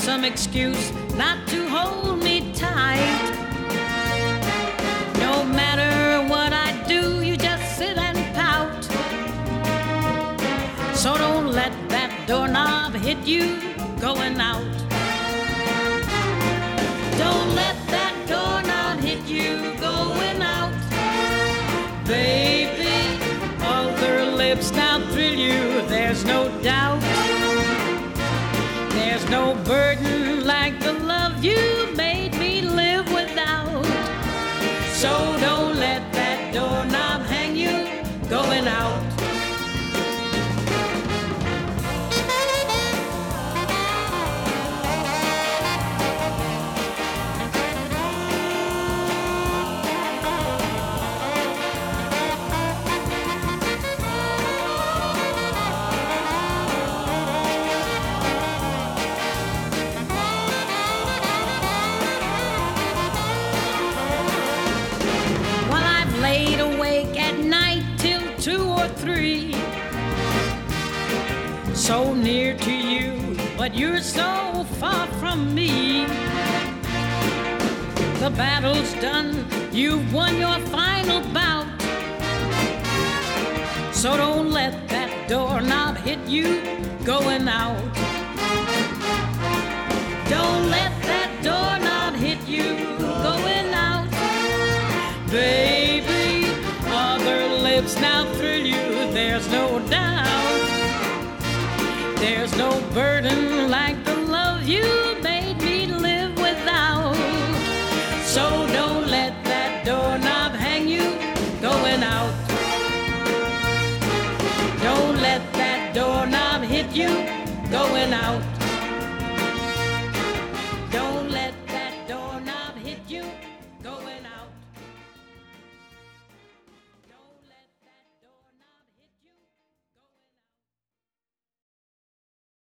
some excuse not to hold me tight. No matter what I do, you just sit and pout. So don't let that doorknob hit you going out. Don't let that doorknob hit you going out. Baby, other lips now thrill you, there's no doubt. There's no burden like the love you made me live without. So don't let that doorknob hang you going out. Laid awake at night till 2 or 3, so near to you, but you're so far from me. The battle's done, you've won your final bout. So don't let that doorknob hit you going out. Don't let that doorknob hit you going out. Baby, other lips now thrill you, there's no doubt. There's no burden like the love you made me live without. So don't let that doorknob hang you going out. Don't let that doorknob hit you going out.